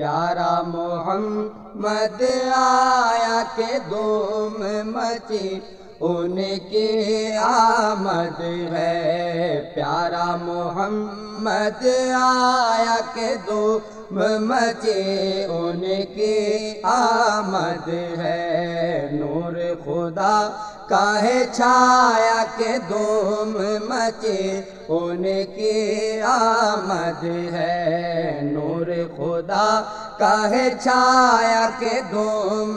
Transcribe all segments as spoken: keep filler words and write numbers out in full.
پیارا محمد آیا کہ دھوم مچی ان کی آمد ہے، پیارا محمد آیا کہ دھوم مچی ان کی آمد ہے، نور خدا کا ہے چھایا کہ دھوم مچی ان کی آمد ہے، نور خدا کا ہے چھایا کہ دھوم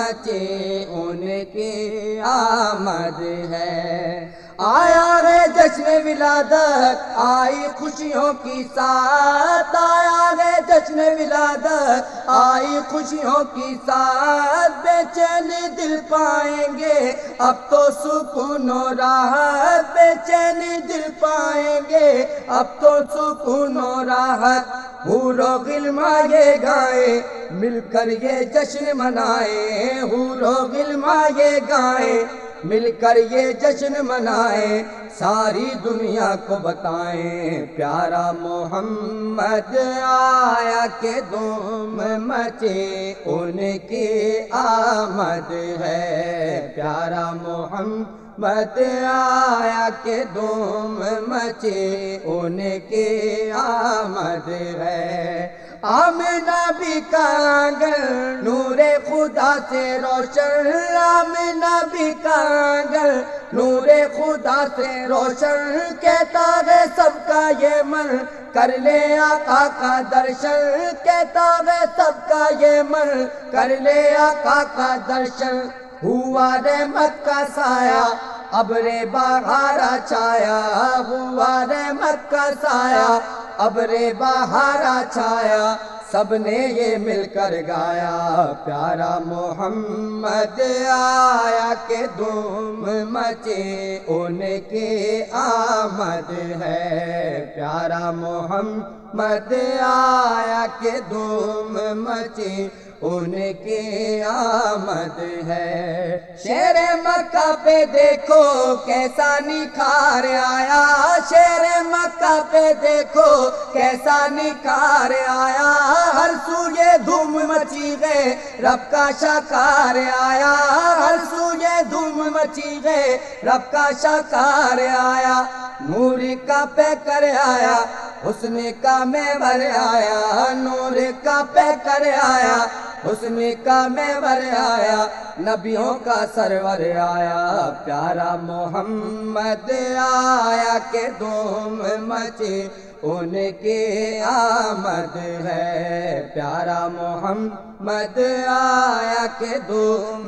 مچی ان کی آمد ہے، آیا ہے جشن ولادت آئی خوشیوں کی ساتھ، آیا ہے جشن ولادت آئی خوشیوں کی ساتھ، بے چین دل پائیں گے اب تو سکون و راحت، بے چین دل پائیں گے اب تو سکون و راحت، حور و غلماں یہ گائیں مل کر یہ جشن منائیں، حور و غلماں یہ گائیں مل کر یہ جشن منائیں، ساری دنیا کو بتائیں پیارا محمد آیا کہ دھوم مچی ان کی آمد ہے، پیارا محمد آیا کہ دھوم مچی ان کی آمد ہے، آمنہ بھی کا آنگن نور خدا سے روشن، آمنہ بھی کا آنگن نور خدا سے روشن، کہتا ہے سب کا یہ من کر لے آقا کا درشن، کہتا ہے سب کا یہ من کر لے آقا کا درشن، ہوا رحمت کا سایہ ابر بہار چھایا، ہوا رحمت کا سایہ ابر بہار چھایا، سب نے یہ مل کر گایا پیارا محمد آیا کہ دھوم مچی ان کی آمد ہے، پیارا محمد آیا کہ دھوم مچی ان کی آمد ہے، شہر مکہ پہ دیکھو کیسا نکھار آیا، شہر مکہ پہ دیکھو کیسا نکھار آیا، ہر سو یہ دھوم مچی گئے رب کا شاکار آیا، ہر سو یہ دھوم مچی گئے رب کا شاکار آیا، نور کا پہ کر آیا حسن کا محور آیا، نور کا پہ کر آیا حسن کا محور آیا، نبیوں کا سرور آیا، پیارا محمد آیا کہ دھوم مچی ان کی آمد ہے، پیارا محمد آیا کہ دھوم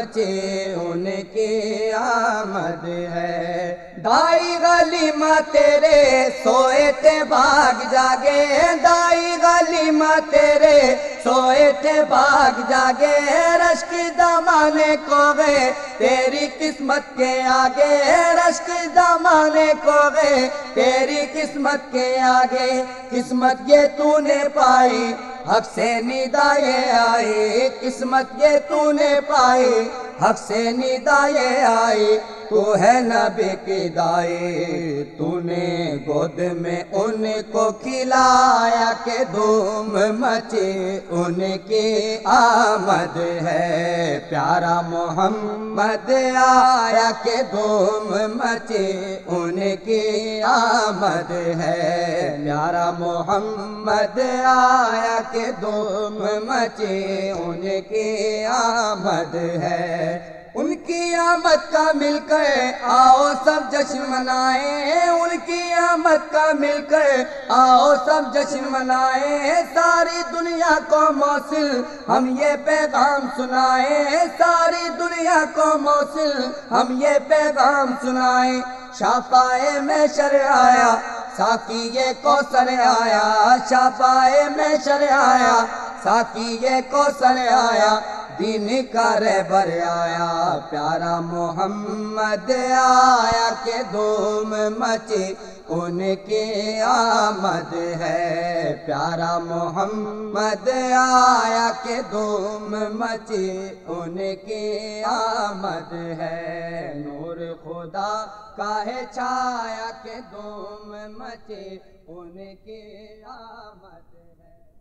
مچی ان کی آمد ہے، دائی غلیمہ تیرے سوئے تھے بھاگ جاگے، دائی غلیمہ تیرے سوئے تھے بھاگ جاگے، رشک دامانے کو گئے تیری قسمت کے آگے، رشک دامانے کو گئے تیری قسمت کے آگے، قسمت یہ تو نے پائی حق سے ندا یہ آئی، قسمت یہ تو نے پائی حق سے ندا یہ آئی، تو ہے نبی کی دائی، تو نے گود میں ان کو کھلایا کہ دھوم مچی ان کی آمد ہے، پیارا محمد آیا کہ دھوم مچی ان کی آمد ہے، پیارا محمد آیا کہ دھوم مچی ان کی آمد ہے، ان کی آمد کا مل کر آؤ سب جشن منائیں، ان کی آمد کا مل کر آؤ سب جشن منائیں، ساری دنیا کو موصل ہم یہ پیغام سنائیں، ساری دنیا کو موصل ہم یہ پیغام سنائیں، شفاعِ محشر آیا ساقی یہ کوثر آیا، شفاعِ محشر آیا ساقی یہ کوثر آیا، دین کا رہبر آیا، پیارا محمد آیا کہ دھوم مچی ان کی آمد ہے، پیارا محمد آیا کہ دھوم مچی ان کی آمد ہے، نور خدا کا ہے چھایا کہ دھوم مچی ان کی آمد ہے۔